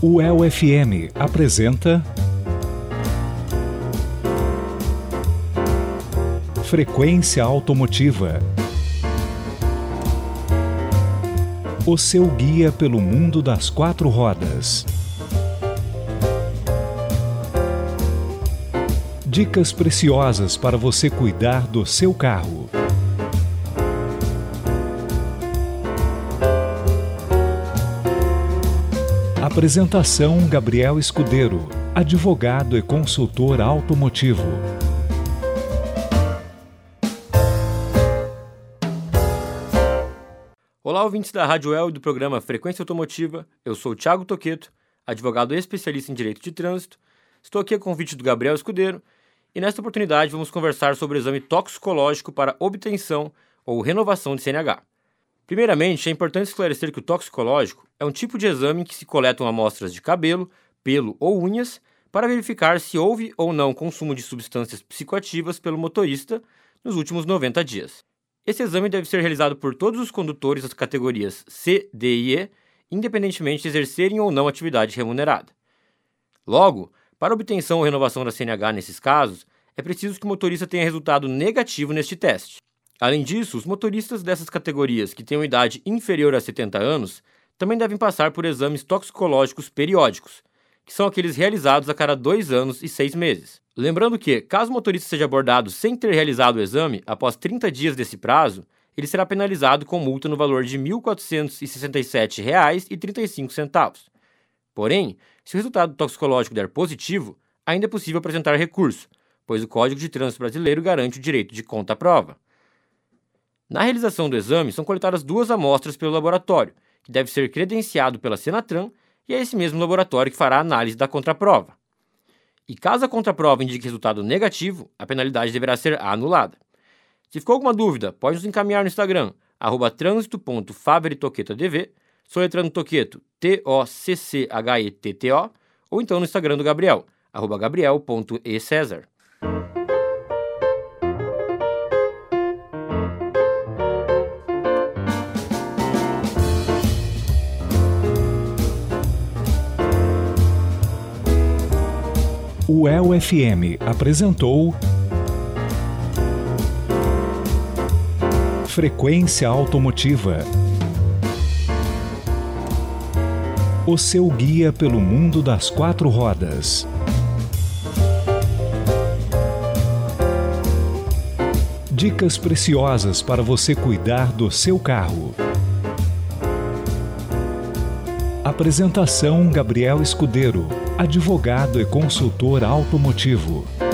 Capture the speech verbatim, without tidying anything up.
O E L F M apresenta Frequência Automotiva, o seu guia pelo mundo das quatro rodas. Dicas preciosas para você cuidar do seu carro. Apresentação: Gabriel Escudeiro, advogado e consultor automotivo. Olá, ouvintes da Rádio E L e do programa Frequência Automotiva. Eu sou o Thiago Toqueto, advogado e especialista em Direito de Trânsito. Estou aqui a convite do Gabriel Escudeiro e nesta oportunidade vamos conversar sobre o exame toxicológico para obtenção ou renovação de C N H. Primeiramente, é importante esclarecer que o toxicológico é um tipo de exame em que se coletam amostras de cabelo, pelo ou unhas para verificar se houve ou não consumo de substâncias psicoativas pelo motorista nos últimos noventa dias. Esse exame deve ser realizado por todos os condutores das categorias C, D e E, independentemente de exercerem ou não atividade remunerada. Logo, para obtenção ou renovação da C N H nesses casos, é preciso que o motorista tenha resultado negativo neste teste. Além disso, os motoristas dessas categorias que tenham idade inferior a setenta anos também devem passar por exames toxicológicos periódicos, que são aqueles realizados a cada dois anos e seis meses. Lembrando que, caso o motorista seja abordado sem ter realizado o exame, após trinta dias desse prazo, ele será penalizado com multa no valor de mil quatrocentos e sessenta e sete reais e trinta e cinco centavos. Porém, se o resultado toxicológico der positivo, ainda é possível apresentar recurso, pois o Código de Trânsito Brasileiro garante o direito de contra-prova. Na realização do exame, são coletadas duas amostras pelo laboratório, que deve ser credenciado pela Senatran, e é esse mesmo laboratório que fará a análise da contraprova. E caso a contraprova indique resultado negativo, a penalidade deverá ser anulada. Se ficou alguma dúvida, pode nos encaminhar no Instagram, arroba trânsito ponto favre toqueto A D V, soletrando Toqueto, T O C C H E T T O, ou então no Instagram do Gabriel, arroba gabriel ponto e cesar. O E L F M apresentou Frequência Automotiva, o seu guia pelo mundo das quatro rodas. Dicas preciosas para você cuidar do seu carro. Apresentação: Gabriel Escudeiro, advogado e consultor automotivo.